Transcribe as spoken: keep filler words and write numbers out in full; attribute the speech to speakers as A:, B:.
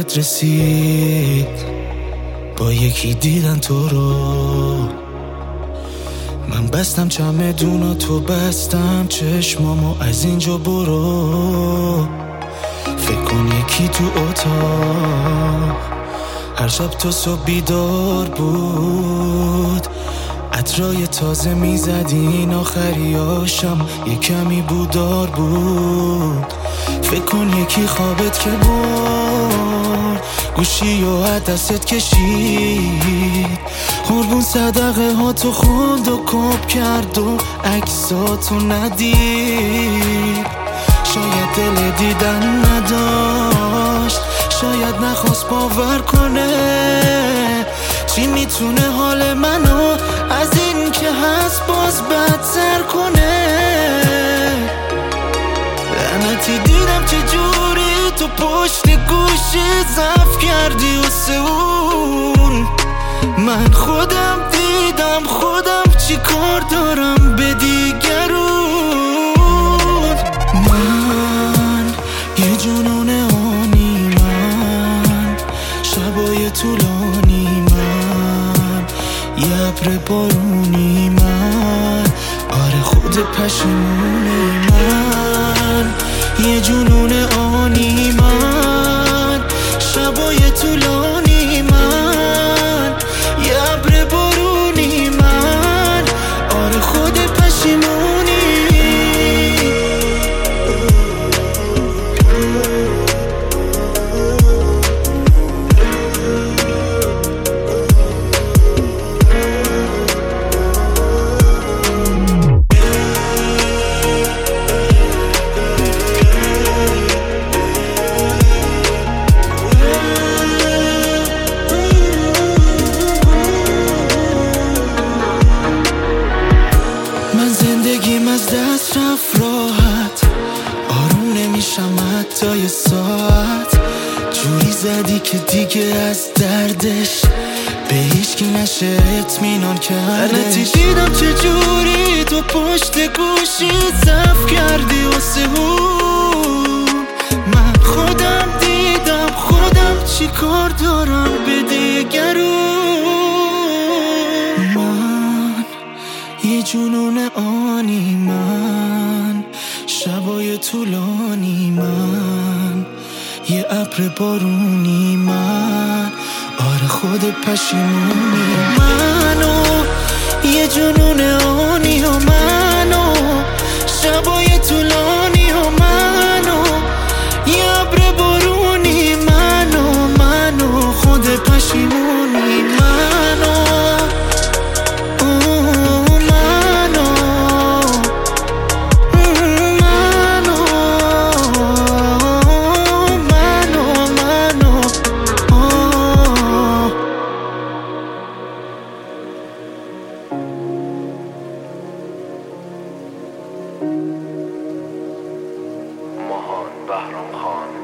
A: بهت رسید، با یکی دیدن تو رو. من بستم چمدونا، تو بستم چشمامو، از اینجا برو. فکر کن یکی تو اتاق هر شب تو صبح بیدار بود، عطرای تازه میزدین، آخریاشم یه کمی بودار بود. فکر کن یکی خوابت که برد، گوشی و دستت کشید، قربون صدقه ها تو خوند و کپ کرد و عکساتو ندید. شاید دل دیدن نداشت، شاید نخواست باور کنه. چی میتونه حال منو از این که هست باز بدتر کنه؟ لعنتی دیدم چه جوری تو پشت گوشی ضعف کردی واسه اون. من خودم دیدم خودم چی کار دارم به دیگرون. من یه جنون آنی، من شبای طولانی، من یه ابر بارونی، من آره خود پشیمونی. من یه جنون آنی، من شبای طولانی، من یه ابر بارونی، من آره خود پشیمونی. زندگیم از دست رفت راحت، آروم نمیشم حتی یه ساعت. جوری زدی که دیگه از دردش به هیچکی نشه اطمینان کردش. لعنتی دیدم چه جوری تو پشت گوشی ضعف کردی واسه اون. من خودم دیدم خودم چی کار دارم به دیگرون. من یه جنون آنی، من شبای طولانی، من یه ابر بارونی، من آره خود پشیمونی. منو یه جنون آنی و منو شبای طولانی و منو یه ابر بارونی، منو منو خود پشیمونی. منو
B: ماهان بهرام خان.